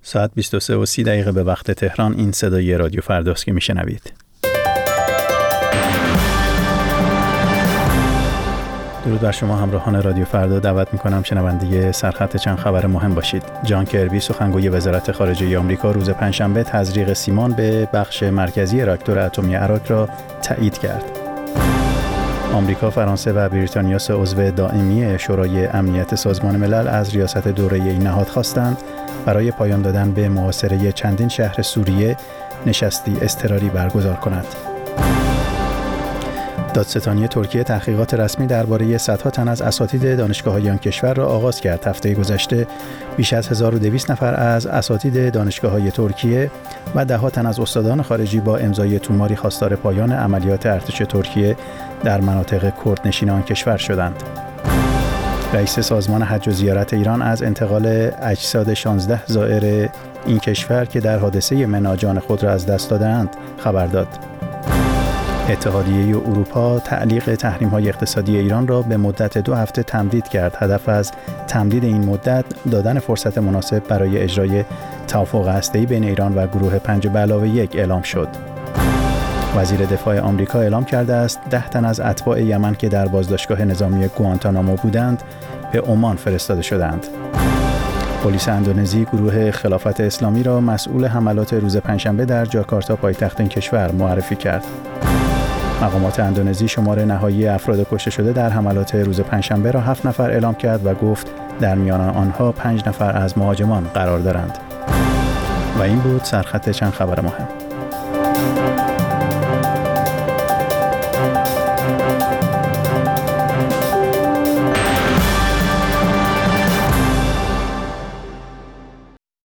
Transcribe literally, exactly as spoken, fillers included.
ساعت بیست و سه و سی دقیقه به وقت تهران. این صدای رادیو فرداست که میشنوید. درود بر شما همراهان رادیو فردا. دعوت میکنم شنونده سرخط چند خبر مهم باشید. جان کربی سخنگوی وزارت خارجه آمریکا روز پنجشنبه تزریق سیمان به بخش مرکزی راکتور اتمی عراق را تایید کرد. آمریکا، فرانسه و بریتانیا سه عضو دائمی شورای امنیت سازمان ملل از ریاست دوره این نهاد خواستند برای پایان دادن به محاصره چندین شهر سوریه نشستی اضطراری برگزار کند. دادستانی ترکیه تحقیقات رسمی درباره صدها تن از اساتید دانشگاه‌های آن کشور را آغاز کرد. هفته گذشته بیش از هزار و دویست نفر از اساتید دانشگاه‌های ترکیه و ده‌ها تن از استادان خارجی با امضای توماری خواستار پایان عملیات ارتش ترکیه در مناطق کردنشین آن کشور شدند. رئیس سازمان حج و زیارت ایران از انتقال اجساد شانزده زائر این کشور که در حادثه منی جان خود را از دست دادند خبر داد. اتحادیه اروپا تعلیق تحریم‌های اقتصادی ایران را به مدت دو هفته تمدید کرد. هدف از تمدید این مدت دادن فرصت مناسب برای اجرای توافق هسته‌ای بین ایران و گروه پنج به علاوه یک اعلام شد. وزیر دفاع آمریکا اعلام کرده است ده تن از اتباع یمن که در بازداشتگاه نظامی گوانتانامو بودند به عمان فرستاده شدند. پلیس اندونزی گروه خلافت اسلامی را مسئول حملات روز پنجشنبه در جاکارتا پایتخت این کشور معرفی کرد. مقامات اندونزی شمار نهایی افراد کشته شده در حملات روز پنجشنبه را هفت نفر اعلام کرد و گفت در میان آنها پنج نفر از مهاجمان قرار دارند. و این بود سرخط چند خبر مهم.